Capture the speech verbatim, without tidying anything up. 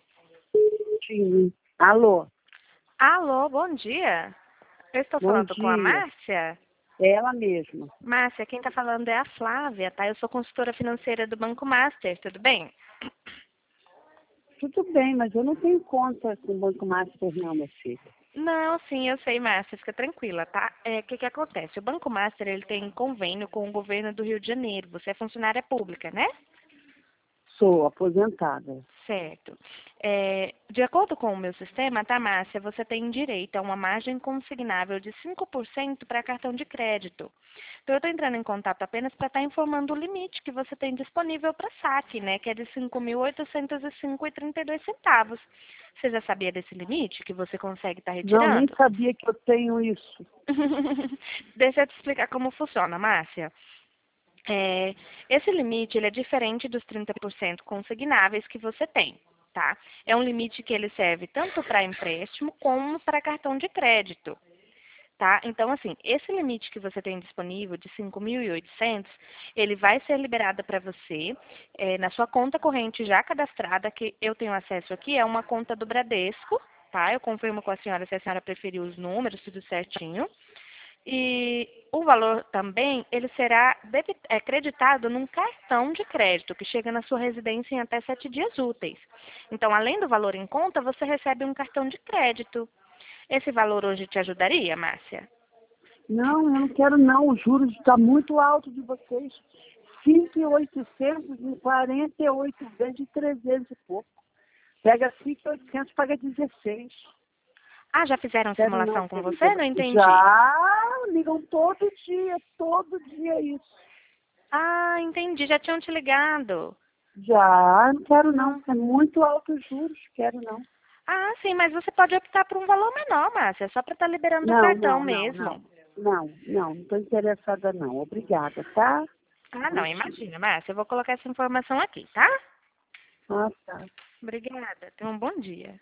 Sim. Alô, Alô, bom dia. Eu estou bom falando com a dia. Márcia. É ela mesma. Márcia, quem está falando é a Flávia, tá? Eu sou consultora financeira do Banco Master, tudo bem? Tudo bem, mas eu não tenho conta com o Banco Master não, meu filho. Não, sim, eu sei, Márcia, fica tranquila, tá? É, o que que acontece? O Banco Master, ele tem convênio com o governo do Rio de Janeiro. Você é funcionária pública, né? Sou aposentada. Certo. É, de acordo com o meu sistema, tá, Márcia, você tem direito a uma margem consignável de cinco por cento para cartão de crédito. Então, eu estou entrando em contato apenas para estar informando o limite que você tem disponível para saque, né, que é de cinco mil oitocentos e cinco reais e trinta e dois centavos. Você já sabia desse limite que você consegue estar Não, nem retirando? sabia que eu tenho isso. Deixa eu te explicar como funciona, Márcia. É, esse limite ele é diferente dos trinta por cento consignáveis que você tem, tá? É um limite que ele serve tanto para empréstimo como para cartão de crédito, tá? Então, assim, esse limite que você tem disponível de cinco mil e oitocentos, ele vai ser liberado para você é, na sua conta corrente já cadastrada, que eu tenho acesso aqui, é uma conta do Bradesco, tá? Eu confirmo com a senhora se a senhora preferiu os números, tudo certinho. E o valor também, ele será debit- é, creditado num cartão de crédito que chega na sua residência em até sete dias úteis. Então, além do valor em conta, você recebe um cartão de crédito. Esse valor hoje te ajudaria, Márcia? Não, eu não quero não. O juros está muito alto de vocês. cinco mil oitocentos e quarenta e oito vezes de trezentos e pouco. Pega cinco mil e oitocentos, paga dezesseis. Ah, já fizeram Quero não, simulação com querida. você? Não entendi. Já ligam todo dia, todo dia isso. Ah, entendi. Já tinham te ligado. Já, não quero não. Não. É muito alto os juros, quero não. Ah, sim, mas você pode optar por um valor menor, Márcia, só para estar liberando o Não, cartão não, não, não. mesmo. Não, não, não estou interessada não. Obrigada, tá? Ah, não, Beijinho. imagina, Márcia. Eu vou colocar essa informação aqui, tá? Ah, tá. Obrigada. Tenha um bom dia.